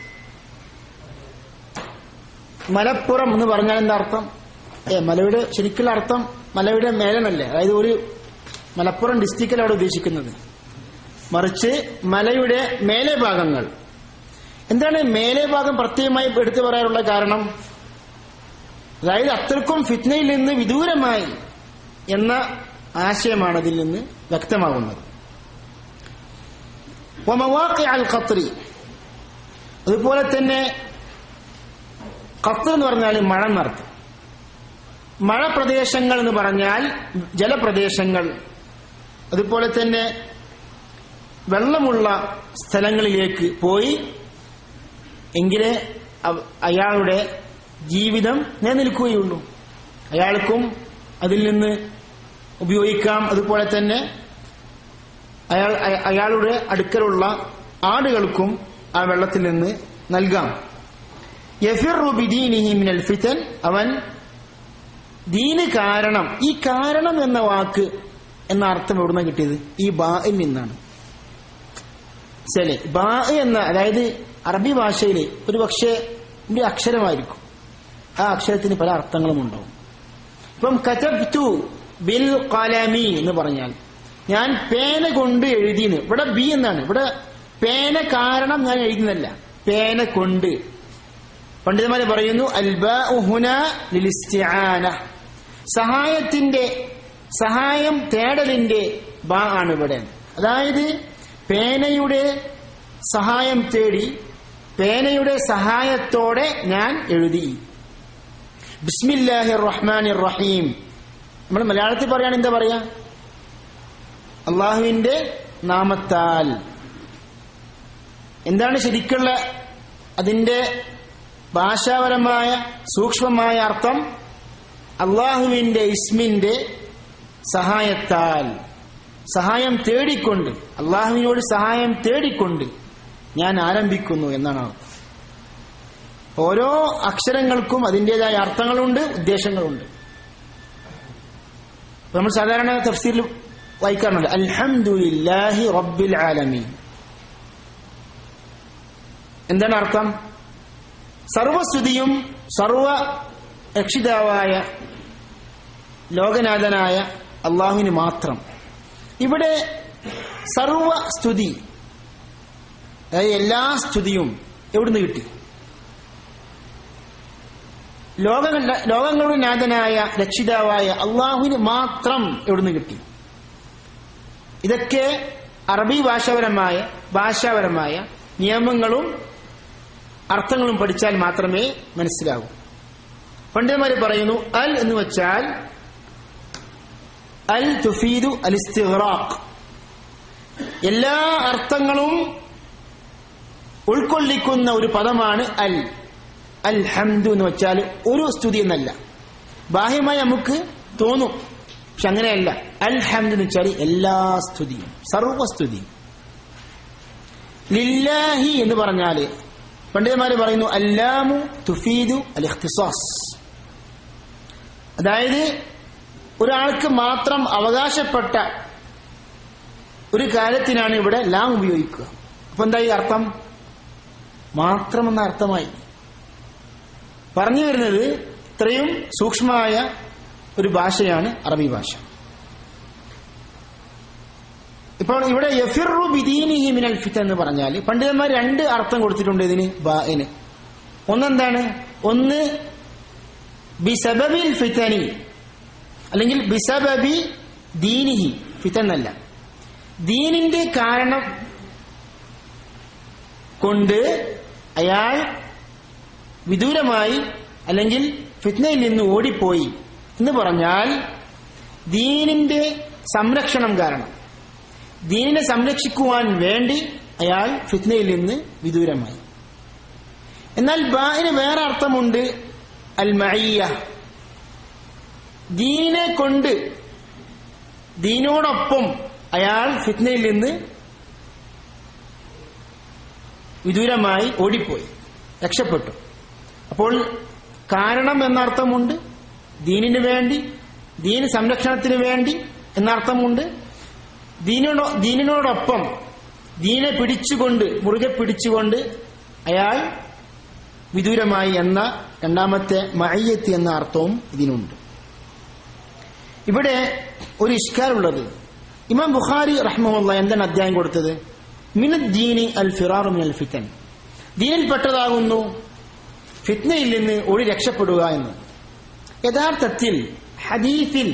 മലപ്പുറം എന്ന് പറഞ്ഞാൽ എന്താ അർത്ഥം? ഏ മലയുടെ ശരിക്കുള്ള അർത്ഥം മലയുടെ മേലനല്ലേ, അതായത് ഒരു മലപ്പുറം ഡിസ്ട്രിക്റ്റിൽ അവിടെ ഉദ്ദേശിക്കുന്നത്, മറിച്ച് മലയുടെ മേലെ ഭാഗങ്ങൾ. എന്താണ് മേലെ ഭാഗം പ്രത്യേകമായി എടുത്തു പറയാനുള്ള കാരണം? അതായത് അത്രക്കും ഫിത്നയിൽ നിന്ന് വിദൂരമായി എന്ന ആശയമാണ് അതിൽ നിന്ന് വ്യക്തമാകുന്നത്. അതുപോലെ തന്നെ ഖത്ർ എന്ന് പറഞ്ഞാൽ മഴ എന്നർത്ഥം. മഴ പ്രദേശങ്ങൾ എന്ന് പറഞ്ഞാൽ ജലപ്രദേശങ്ങൾ, അതുപോലെ തന്നെ വെള്ളമുള്ള സ്ഥലങ്ങളിലേക്ക് പോയി എങ്കിലേ അയാളുടെ ജീവിതം നിലനിൽക്കുകയുള്ളൂ. അയാൾക്കും അതിൽ നിന്ന് ഉപയോഗിക്കാം. അതുപോലെ തന്നെ അയാൾ അയാളുടെ അടുക്കലുള്ള ആടുകൾക്കും ആ വെള്ളത്തിൽ നിന്ന് നൽകാം. യഫിറു ബിദീനിഹി മിനൽ ഫിതൻ, അവൻ ദീന് കാരണം, ഈ കാരണം എന്ന വാക്ക് എന്ന അർത്ഥം എവിടുന്ന കിട്ടിയത്? ഈ ബാഇൽ നിന്നാണ്. ശരി, ബാ എന്ന, അതായത് അറബി ഭാഷയിൽ ഒരു പക്ഷേ ഒരു അക്ഷരമായിരിക്കും, ആ അക്ഷരത്തിന് പല അർത്ഥങ്ങളും ഉണ്ടാവും. ഇപ്പം കതബ്തു ബിൽ ഖലമി എന്ന് പറഞ്ഞാൽ ഞാൻ പേന കൊണ്ട് എഴുതിയെന്ന്, ഇവിടെ ബി എന്നാണ്, ഇവിടെ പേന കാരണം ഞാൻ എഴുതുന്നല്ല, പേന കൊണ്ട്. പണ്ഡിതന്മാര് പറയുന്നു അൽ ബാഉ ഹുനാ ലിൽ ഇസ്തിആന, സഹായത്തിന്റെ, സഹായം തേടലിന്റെ ബാ ആണ് ഇവിടെ. അതായത് പേനയുടെ സഹായം തേടി, പേനയുടെ സഹായത്തോടെ ഞാൻ എഴുതി. ബിസ്മില്ലാഹിർ റഹ്മാനിർ റഹീം. നമ്മൾ മലയാളത്തിൽ പറയാണ് എന്താ പറയാ? അള്ളാഹുവിന്റെ നാമത്താൽ. എന്താണ് ശരിക്കുള്ള അതിന്റെ ഭാഷാപരമായ സൂക്ഷ്മമായ അർത്ഥം? അള്ളാഹുവിന്റെ ഇസ്മിന്റെ സഹായത്താൽ, സഹായം തേടിക്കൊണ്ട്, അള്ളാഹുവിനോട് സഹായം തേടിക്കൊണ്ട് ഞാൻ ആരംഭിക്കുന്നു എന്നാണ് അർത്ഥം. ഓരോ അക്ഷരങ്ങൾക്കും അതിൻ്റെതായ അർത്ഥങ്ങളുണ്ട്, ഉദ്ദേശങ്ങളുണ്ട്. നമ്മൾ സാധാരണ തഫ്സീറിൽ വായിക്കാറുണ്ട് അൽഹംദുലില്ലാഹി റബ്ബിൽ ആലമീൻ. എന്താണ് അർത്ഥം? സർവസ്തുതിയും സർവ രക്ഷിതാവായ ലോകനാഥനായ അള്ളാഹുവിന് മാത്രം. ഇവിടെ സർവ സ്തുതി, അതായത് എല്ലാ സ്തുതിയും എവിടുന്ന് കിട്ടി? ലോക ലോകങ്ങളുടെ നാഥനായ രക്ഷിതാവായ അള്ളാഹുവിന് മാത്രം എവിടുന്ന് കിട്ടി? ഇതൊക്കെ അറബി ഭാഷാപരമായ ഭാഷാപരമായ നിയമങ്ങളും അർത്ഥങ്ങളും പഠിച്ചാൽ മാത്രമേ മനസ്സിലാവൂ. പണ്ഡിതന്മാര് പറയുന്നു അൽ എന്ന് വെച്ചാൽ അൽ തുഫീദു അൽ ഇസ്തിഗ്റാഖ്, എല്ലാ അർത്ഥങ്ങളും ഉൾക്കൊള്ളിക്കുന്ന ഒരു പദമാണ് അൽ. അൽഹംദു എന്ന് വെച്ചാൽ ഒരു സ്തുതി എന്നല്ല. ബാഹ്യമായി നമുക്ക് തോന്നും, പക്ഷെ അങ്ങനെയല്ല. അൽഹംദു എന്ന് വെച്ചാൽ എല്ലാ സ്തുതിയും, സർവസ്തുതിയും. ലില്ലാഹി എന്ന് പറഞ്ഞാൽ പണ്ഡിതന്മാര് പറയുന്നു അല്ലാമു തുഫീദു അൽ ഇഖ്തിസാസ്, അതായത് ഒരാൾക്ക് മാത്രം അവകാശപ്പെട്ട ഒരു കാര്യത്തിനാണ് ഇവിടെ ലാം ഉപയോഗിക്കുക. അപ്പൊ എന്തായി അർത്ഥം? മാത്രം എന്ന അർത്ഥമായി. പറഞ്ഞു വരുന്നത് ഇത്രയും സൂക്ഷ്മമായ ഒരു ഭാഷയാണ് അറബി ഭാഷ. ഇപ്പോൾ ഇവിടെ യഫിറു ബിദീനിഹി മിനൽ ഫിതൻ എന്ന് പറഞ്ഞാൽ പണ്ഡിതന്മാർ രണ്ട് അർത്ഥം കൊടുത്തിട്ടുണ്ട് ഇതിന്. ബാഇന് ഒന്നെന്താണ്? ഒന്ന് ബിസബബിൽ ഫിതനി, അല്ലെങ്കിൽ ബിസബബി ദീനിഹി. ഫിതൻ അല്ല, ദീനിന്റെ കാരണം കൊണ്ട് അയാൾ വിദൂരമായി അല്ലെങ്കിൽ ഫിത്നയിൽ നിന്ന് ഓടിപ്പോയി എന്ന് പറഞ്ഞാൽ ദീനിന്റെ സംരക്ഷണം കാരണം, ദീനിനെ സംരക്ഷിക്കുവാൻ വേണ്ടി അയാൾ ഫിത്നയിൽ നിന്ന് വിദൂരമായി. എന്നാൽ ബാഇന് വേറെ അർത്ഥമുണ്ട്, അൽ മഅയ്യ. ദീനിനെ കൊണ്ട്, ദീനോടൊപ്പം അയാൾ ഫിത്നയിൽ നിന്ന് വിദൂരമായി ഓടിപ്പോയി, രക്ഷപ്പെട്ടു. അപ്പോൾ കാരണം എന്നർത്ഥമുണ്ട്, ദീനിന് വേണ്ടി, ദീൻ സംരക്ഷണത്തിന് വേണ്ടി എന്നർത്ഥമുണ്ട്. ദീനിനോ ദീനിനോടൊപ്പം ദീനെ പിടിച്ചുകൊണ്ട്, മുറുകെ പിടിച്ചുകൊണ്ട് അയാൾ വിദൂരമായി എന്ന രണ്ടാമത്തെ മഅയ്യത്ത് എന്ന അർത്ഥവും ഇതിനുണ്ട്. ഇവിടെ ഒരു ഇഷ്കാലുള്ളത്, ഇമാം ബുഖാരി റഹ്മഹുല്ലാഹ് എന്താണ് അധ്യായം കൊടുത്തത്? മിനദ് ദീനി അൽ ഫിറാറു മിനൽ ഫിതൻ, ദീനിൽപ്പെട്ടതാകുന്നു ഫിത്നയിൽ നിന്ന് ഓടി രക്ഷപ്പെടുക എന്ന്. യഥാർത്ഥത്തിൽ ഹദീസിൽ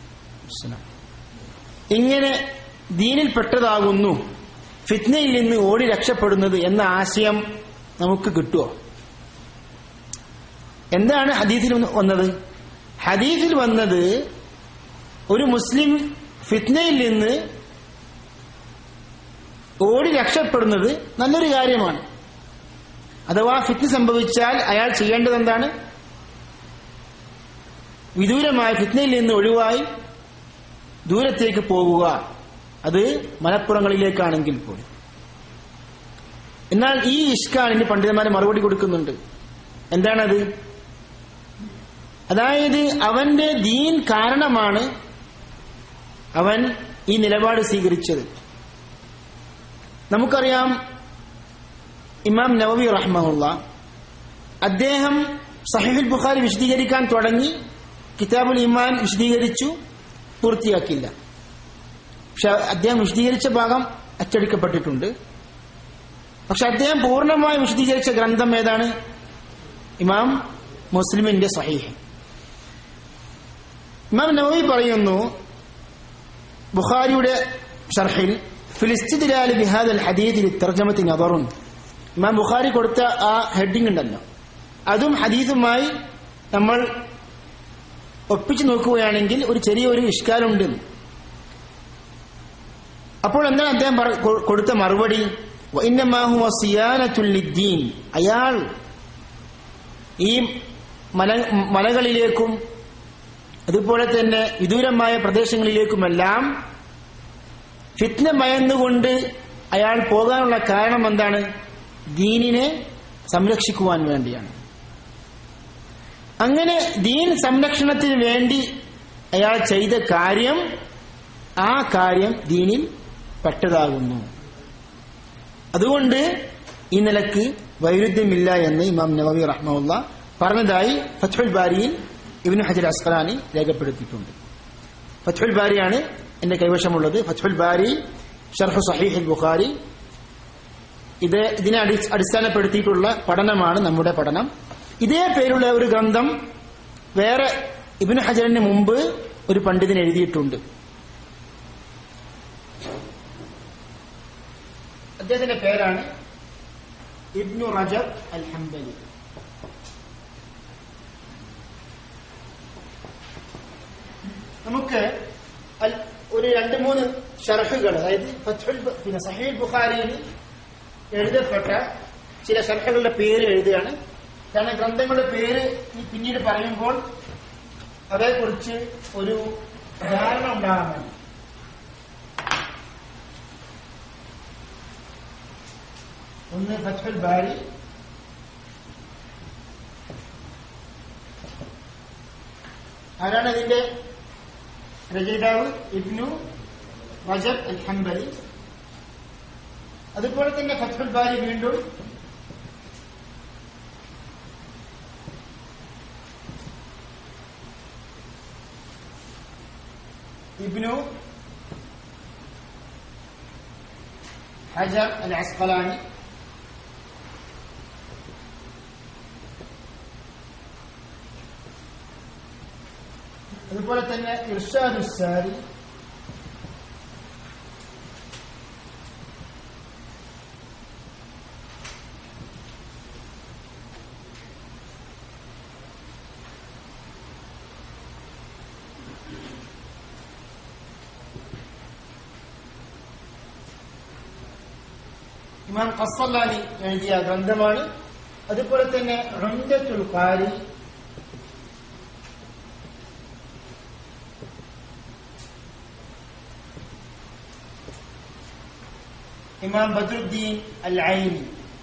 ഇങ്ങനെ ദീനിൽപ്പെട്ടതാകുന്നു ഫിത്നയിൽ നിന്ന് ഓടി രക്ഷപ്പെടുന്നത് എന്ന ആശയം നമുക്ക് കിട്ടുമോ? എന്താണ് ഹദീസിൽ വന്നത്? ഹദീസിൽ വന്നത് ഒരു മുസ്ലിം ഫിത്നയിൽ നിന്ന് ഓടി രക്ഷപ്പെടുന്നത് നല്ലൊരു കാര്യമാണ്. അഥവാ ഫിത്ന സംഭവിച്ചാൽ അയാൾ ചെയ്യേണ്ടത് എന്താണ്? വിദൂരമായ ഫിത്നയിൽ നിന്ന് ഒഴിവായി ദൂരത്തേക്ക് പോകുക, അത് മലപ്പുറങ്ങളിലേക്കാണെങ്കിൽ പോലും. എന്നാൽ ഈ ഇഷ്കാലിന് പണ്ഡിതന്മാരെ മറുപടി കൊടുക്കുന്നുണ്ട്. എന്താണത്? അതായത് അവന്റെ ദീൻ കാരണമാണ് അവൻ ഈ നിലപാട് സ്വീകരിച്ചത്. നമുക്കറിയാം ഇമാം നവവി റഹ്മഹുല്ലാഹ് അദ്ദേഹം സഹീഹുൽ ബുഖാരി വിശദീകരിക്കാൻ തുടങ്ങി, കിതാബുൽ ഈമാൻ വിശദീകരിച്ചു, പൂർത്തിയാക്കില്ല. പക്ഷെ അദ്ദേഹം വിശദീകരിച്ച ഭാഗം അച്ചടിക്കപ്പെട്ടിട്ടുണ്ട്. പക്ഷെ അദ്ദേഹം പൂർണ്ണമായി വിശദീകരിച്ച ഗ്രന്ഥം ഏതാണ്? ഇമാം മുസ്ലിമിന്റെ സഹീഹ്. ഇമാം നവവി പറയുന്നു ബുഖാരിയുടെ ഷർഹിൽ, ഫിൽ ഇസ്തിദ്ലാൽ ബിഹാദൽ ഹദീസ് ലിതർജമത്തി നദറുൻ. ഇമാം ബുഖാരി കൊടുത്ത ആ ഹെഡിങ് ഉണ്ടല്ലോ, അതും ഹദീസുമായി നമ്മൾ ഒപ്പിച്ചു നോക്കുകയാണെങ്കിൽ ഒരു ചെറിയൊരു ഇഷ്കാലുണ്ട്. അപ്പോൾ എന്താണ് അദ്ദേഹം കൊടുത്ത മറുപടി? വഇന്നമാ ഹുവ സിയാനത്തുൽ ലിദ്ദീൻ. അയാൾ ഈ മല മലകളിലേക്കും അതുപോലെ തന്നെ വിദൂരമായ പ്രദേശങ്ങളിലേക്കുമെല്ലാം ഫിത്ന ഭയന്നുകൊണ്ട് അയാൾ പോകാനുള്ള കാരണം എന്താണ്? ദീനിനെ സംരക്ഷിക്കുവാൻ വേണ്ടിയാണ്. അങ്ങനെ ദീൻ സംരക്ഷണത്തിന് വേണ്ടി അയാൾ ചെയ്ത കാര്യം ആ കാര്യം ദീനിൽ പെട്ടതാകുന്നു. അതുകൊണ്ട് ഈ നിലക്ക് വൈരുദ്ധ്യമില്ല എന്ന് ഇമാം നവവി റഹ്മഹുല്ലാ പറഞ്ഞതായി ഫത്ഹുൽ ബാരിയിൽ ഇബ്നു ഹജർ അസ്ഖലാനി രേഖപ്പെടുത്തിയിട്ടുണ്ട്. ഫത്ഹുൽ ബാരിയാണ് എന്റെ കൈവശമുള്ളത്. ഫത്ഹുൽ ബാരി ഷർഹ് സഹീഹ് ബുഖാരി. ഇത് ഇതിനെ അടിസ്ഥാനപ്പെടുത്തിയിട്ടുള്ള പഠനമാണ് നമ്മുടെ പഠനം. ഇതേ പേരുള്ള ഒരു ഗ്രന്ഥം വേറെ ഇബ്നു ഹജറിന് മുമ്പ് ഒരു പണ്ഡിതൻ എഴുതിയിട്ടുണ്ട്. അദ്ദേഹത്തിന്റെ പേരാണ് ഇബ്നു റജബ് അൽ ഹംബലി. നമുക്ക് ഒരു രണ്ട് മൂന്ന് ഷർഹുകൾ, അതായത് ഫത്ഹുൽ പിന്നെ സഹീഹ് ബുഖാരിയിൽ എഴുതപ്പെട്ട ചില ഷർഹുകളുടെ പേര് എഴുതുകയാണ്. കാരണം ഗ്രന്ഥങ്ങളുടെ പേര് പിന്നീട് പറയുമ്പോൾ അതേക്കുറിച്ച് ഒരു ധാരണ ഉണ്ടാകാൻ വേണ്ടി. ഒന്ന് ഫത്ഹുൽ ബാരി, ആരാണ് അതിന്റെ രചയിതാവ്? ഇബ്നു റജബ് അൽ ഹംബലി. അതുപോലെ തന്നെ ഫത്ഹുൽ ബാരി വീണ്ടും ഇബ്നു ഹജർ അൽ അസ്ഖലാനി. അതുപോലെ തന്നെ ഇർഷാദുസ് സാരി, ഇമാം ഖസ്സലാനി എഴുതിയ ഗ്രന്ഥമാണ്. അതുപോലെ തന്നെ ഉംദത്തുൽ ഖാരി, ഇമാം ബദ്രുദ്ദീൻ അൽ ഐനി.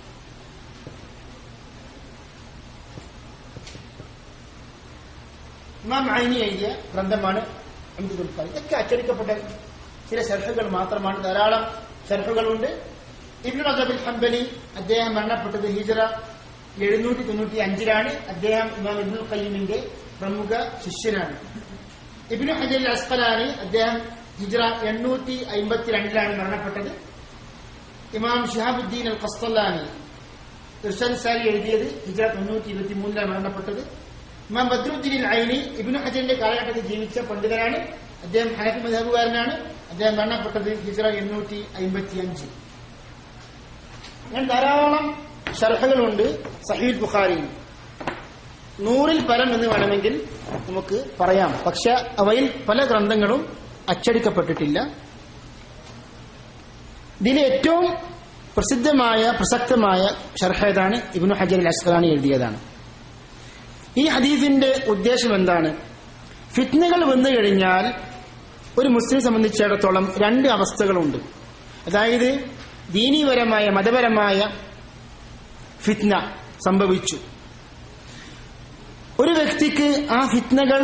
ഇമാം ഐനി എഴുതിയ ഗ്രന്ഥമാണ് ഉംദത്തുൽ ഖാരി. ഇതൊക്കെ അച്ചടിക്കപ്പെട്ട ചില ശർഹുകൾ മാത്രമാണ്. ധാരാളം ശർഹുകളുണ്ട്. ഇബ്നു റജബ് അൽ ഹംബലി അദ്ദേഹം മരണപ്പെട്ടത് ഹിജ്റ എഴുന്നൂറ്റി തൊണ്ണൂറ്റി അഞ്ചിലാണ്. അദ്ദേഹം ഇമാം ഇബ്നുൽ ഖയ്യിമിന്റെ പ്രമുഖ ശിഷ്യനാണ്. ഇബ്നു ഹജർ അൽ അസ്ഖലാനി അദ്ദേഹം ഹിജ്റ എണ്ണൂറ്റി അമ്പത്തിരണ്ടിലാണ് മരണപ്പെട്ടത്. ഇമാം ഷിഹാബുദ്ദീൻ അൽ ഖസ്തലാനി ഇർഷാദ് സാരി എഴുതിയത് ഹിജ്റ തൊണ്ണൂറ്റി ഇരുപത്തി മൂന്നിലാണ് മരണപ്പെട്ടത്. ഇമാം ബദ്രുദ്ദീൻ അൽ ഐനി ഇബ്നു ഹജറിന്റെ കാലഘട്ടത്തിൽ ജീവിച്ച പണ്ഡിതനാണ്. അദ്ദേഹം ഹനഫി മദ്ഹബുകാരനാണ്. അദ്ദേഹം മരണപ്പെട്ടത് ഹിജ്റ എണ്ണൂറ്റി അമ്പത്തി അഞ്ച്. അങ്ങനെ ധാരാളം ഷർഹുകളുണ്ട് സഹീഹ് ബുഖാരിയിൽ. നൂറിൽ പരം എന്ന് വേണമെങ്കിൽ നമുക്ക് പറയാം. പക്ഷെ അവയിൽ പല ഗ്രന്ഥങ്ങളും അച്ചടിക്കപ്പെട്ടിട്ടില്ല. ഇതിൽ ഏറ്റവും പ്രസിദ്ധമായ പ്രസക്തമായ ഷർഹ് ഏതാണ്? ഇബ്നു ഹജർ അൽ അസ്ഖലാനി എഴുതിയതാണ്. ഈ ഹദീസിന്റെ ഉദ്ദേശം എന്താണ്? ഫിത്നകൾ വന്നു കഴിഞ്ഞാൽ ഒരു മുസ്ലിം സംബന്ധിച്ചിടത്തോളം രണ്ട് അവസ്ഥകളുണ്ട്. അതായത് ദീനീപരമായ മതപരമായ ഫിത്ന സംഭവിച്ചു. ഒരു വ്യക്തിക്ക് ആ ഫിത്നകൾ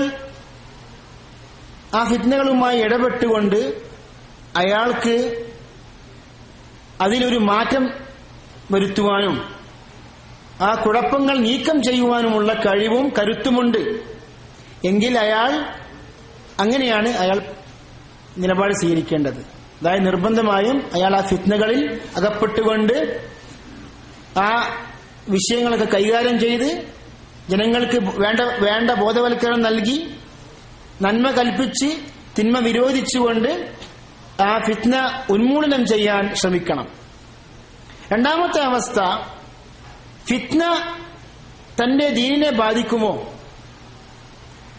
ആ ഫിത്നകളുമായി ഇടപെട്ടുകൊണ്ട് അയാൾക്ക് അതിലൊരു മാറ്റം വരുത്തുവാനും ആ കുഴപ്പങ്ങൾ നീക്കം ചെയ്യുവാനുമുള്ള കഴിവും കരുത്തുമുണ്ട് എങ്കിൽ അയാൾ അങ്ങനെയാണ് അയാൾ നിലപാട് സ്വീകരിക്കേണ്ടത്. അതായത് നിർബന്ധമായും അയാൾ ആ ഫിത്നകളിൽ അകപ്പെട്ടുകൊണ്ട് ആ വിഷയങ്ങളൊക്കെ കൈകാര്യം ചെയ്ത് ജനങ്ങൾക്ക് വേണ്ട വേണ്ട ബോധവൽക്കരണം നൽകി നന്മ കൽപ്പിച്ച് തിന്മ വിരോധിച്ചുകൊണ്ട് ആ ഫിത്ന ഉന്മൂലനം ചെയ്യാൻ ശ്രമിക്കണം. രണ്ടാമത്തെ അവസ്ഥ, ഫിത്ന തന്റെ ദീനിനെ ബാധിക്കുമോ,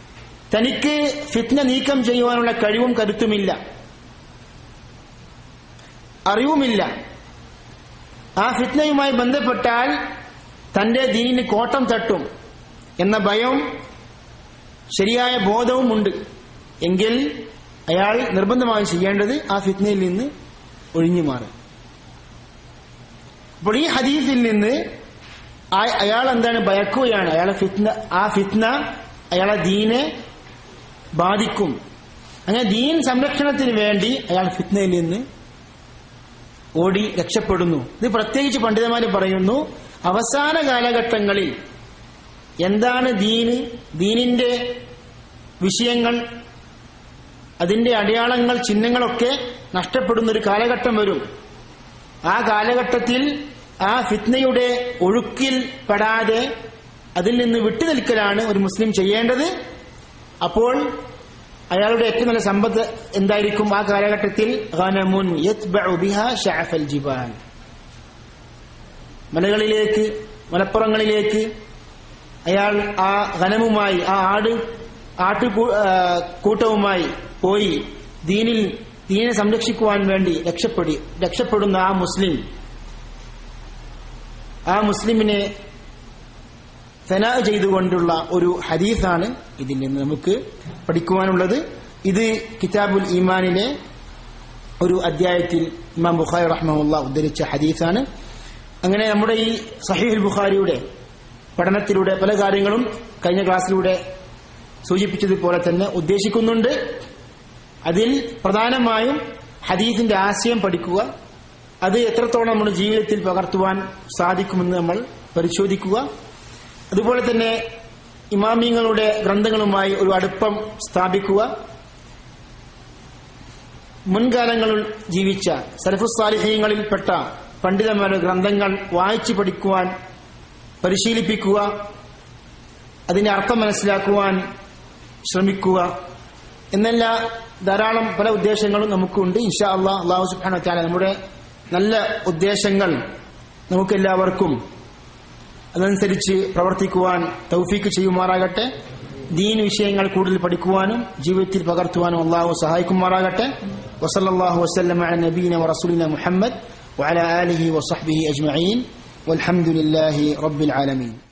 തനിക്ക് ഫിത്ന നീക്കം ചെയ്യുവാനുള്ള കഴിവും കരുത്തുമില്ല, അറിവുമില്ല, ആ ഫിത്നയുമായി ബന്ധപ്പെട്ടാൽ തന്റെ ദീനിന് കോട്ടം തട്ടും എന്ന ഭയം ശരിയായ ബോധവുമുണ്ട് എങ്കിൽ അയാൾ നിർബന്ധമായി ചെയ്യേണ്ടത് ആ ഫിത്നയിൽ നിന്ന് ഒഴിഞ്ഞു മാറും. അപ്പോൾ ഈ ഹദീസിൽ നിന്ന് അയാൾ എന്താണ് ഭയക്കുകയാണ്, അയാളെ ഫിത്ന ആ ഫിത്ന അയാളെ ദീനെ ബാധിക്കും. അങ്ങനെ ദീൻ സംരക്ഷണത്തിന് വേണ്ടി അയാൾ ഫിത്നയിൽ നിന്ന് ഓടി രക്ഷപ്പെടുന്നു. ഇത് പ്രത്യേകിച്ച് പണ്ഡിതന്മാർ പറയുന്നു, അവസാന കാലഘട്ടങ്ങളിൽ എന്താണ് ദീന്, ദീനിന്റെ വിഷയങ്ങൾ, അതിന്റെ അടയാളങ്ങൾ, ചിഹ്നങ്ങളൊക്കെ നഷ്ടപ്പെടുന്ന ഒരു കാലഘട്ടം വരും. ആ കാലഘട്ടത്തിൽ ആ ഫിത്നയുടെ ഒഴുക്കിൽ പെടാതെ അതിൽ നിന്ന് വിട്ടുനിൽക്കലാണ് ഒരു മുസ്ലിം ചെയ്യേണ്ടത്. അപ്പോൾ അയാളുടെ ഏറ്റവും നല്ല സമ്പത്ത് എന്തായിരിക്കും ആ കാലഘട്ടത്തിൽ? ഗനമുൻ യത്ബഉ ബിഹാ ശഅഫൽ ജിബാൽ. മലകളിലേക്ക്, മലപ്പുറങ്ങളിലേക്ക് അയാൾ ആ ഗനമുമായി, ആ ആട് ആട്ടു കൂട്ടവുമായി പോയി ദീനിൽ ദീനെ സംരക്ഷിക്കുവാൻ വേണ്ടി രക്ഷപ്പെടി രക്ഷപ്പെടുന്ന ആ മുസ്ലിം ആ മുസ്ലിമിനെ സനാ ചെയ്തുകൊണ്ടുള്ള ഒരു ഹദീസാണ് ഇതിൽ നിന്ന് നമുക്ക് പഠിക്കുവാനുള്ളത്. ഇത് കിതാബുൽ ഈമാനിലെ ഒരു അധ്യായത്തിൽ ഇമാം ബുഖാരി റഹ്മഹുല്ലാഹ് ഉദ്ധരിച്ച ഹദീസാണ്. അങ്ങനെ നമ്മുടെ ഈ സഹീഹുൽ ബുഖാരിയുടെ പഠനത്തിലൂടെ പല കാര്യങ്ങളും കഴിഞ്ഞ ക്ലാസ്സിലൂടെ സൂചിപ്പിച്ചതുപോലെ തന്നെ ഉദ്ദേശിക്കുന്നുണ്ട്. അതിൽ പ്രധാനമായും ഹദീസിന്റെ ആശയം പഠിക്കുക, അത് എത്രത്തോളം നമ്മുടെ ജീവിതത്തിൽ പകർത്തുവാൻ സാധിക്കുമെന്ന് നമ്മൾ പരിശോധിക്കുക. അതുപോലെ തന്നെ ഇമാമിങ്ങളുടെ ഗ്രന്ഥങ്ങളുമായി ഒരു അടുപ്പം സ്ഥാപിക്കുക. മുൻകാലങ്ങളിൽ ജീവിച്ച സലഫുസ് സാലിഹീങ്ങളിൽപ്പെട്ട പണ്ഡിതന്മാരുടെ ഗ്രന്ഥങ്ങൾ വായിച്ചു പഠിക്കുവാൻ പരിശീലിപ്പിക്കുക, അതിന്റെ അർത്ഥം മനസ്സിലാക്കുവാൻ ശ്രമിക്കുക എന്നല്ല ധാരാളം പല ഉദ്ദേശങ്ങളും നമുക്കുണ്ട്. ഇൻഷാ അല്ലാഹ് അല്ലാഹു സുബ്ഹാനഹു വ തആല നമ്മുടെ നല്ല ഉദ്ദേശങ്ങൾ നമുക്കെല്ലാവർക്കും അതനുസരിച്ച് പ്രവർത്തിക്കുവാൻ തൗഫീക്ക് ചെയ്യുമാറാകട്ടെ. ദീൻ വിഷയങ്ങൾ കൂടുതൽ പഠിക്കുവാനും ജീവിതത്തിൽ പകർത്തുവാനും അല്ലാഹു സഹായിക്കുമാറാകട്ടെ. വസല്ലല്ലാഹു വസല്ലമ അലാ നബിയിന വറസൂലിന മുഹമ്മദ് വഅലാ ആലിഹി വസഹ്ബിഹി അജ്മഈൻ വൽഹംദുലില്ലാഹി റബ്ബിൽ ആലമീൻ.